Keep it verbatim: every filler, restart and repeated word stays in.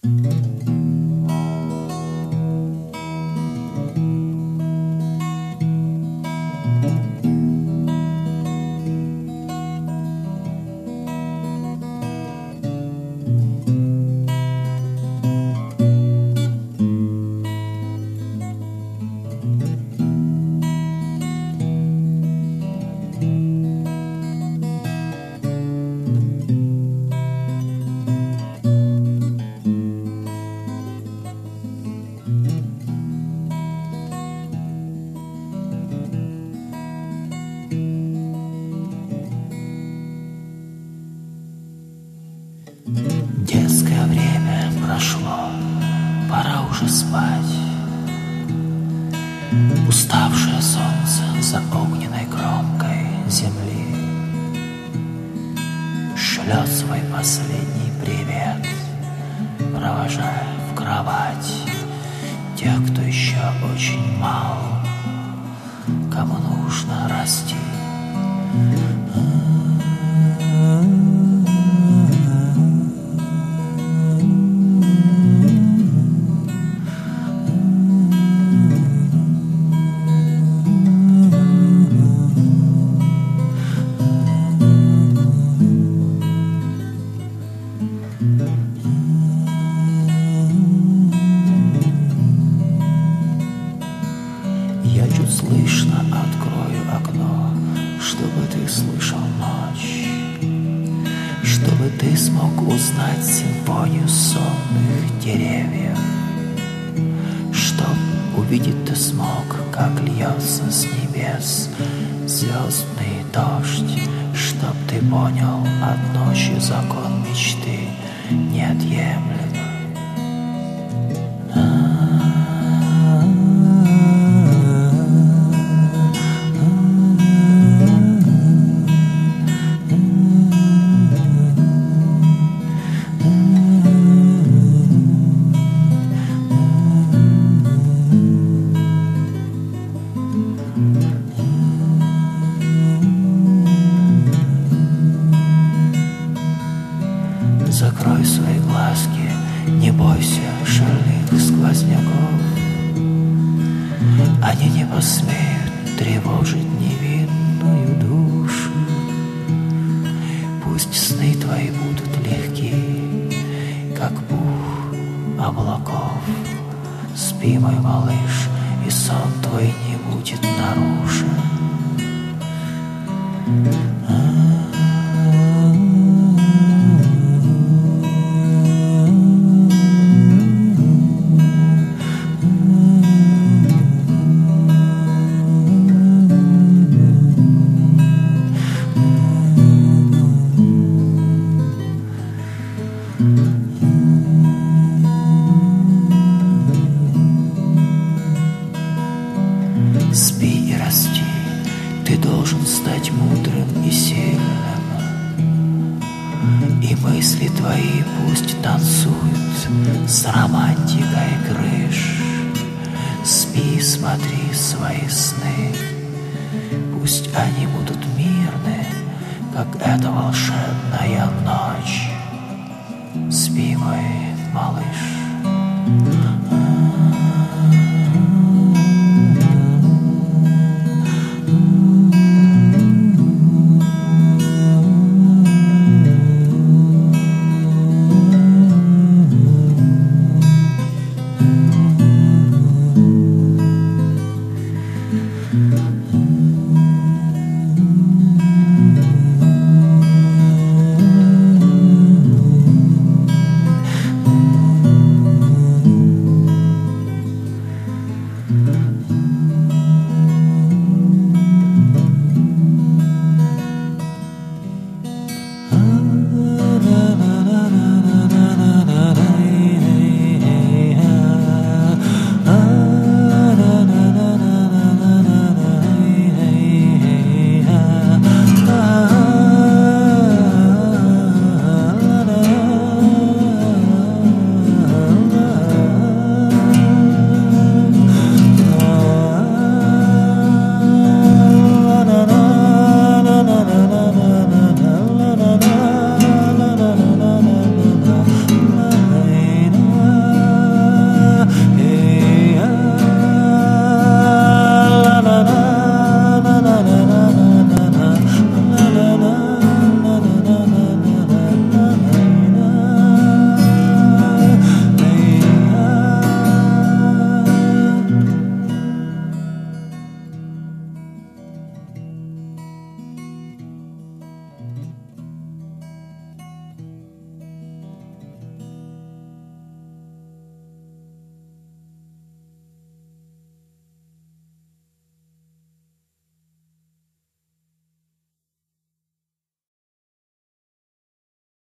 Детское время прошло, пора уже спать. Уставшее солнце за огненной кромкой земли шлет свой последний привет, провожая в кровать тех, кто еще очень мал, кому нужно расти. Я чуть слышно открою окно, чтобы ты слышал ночь, чтобы ты смог узнать симфонию сонных деревьев, чтоб увидеть ты смог, как льется с небес звездный дождь, чтоб ты понял, от ночи закон мечты неотъемлем. Закрой свои глазки, не бойся шальных сквозняков. Они не посмеют тревожить невинную душу. Пусть сны твои будут легки, как пух облаков. Спи, мой малыш, и сон твой не будет нарушен. Спи и расти, ты должен стать мудрым и сильным, и мысли твои пусть танцуют с романтикой крыш. Спи, смотри свои сны, пусть они будут мирны, как эта волшебная ночь. Спи, мой малыш.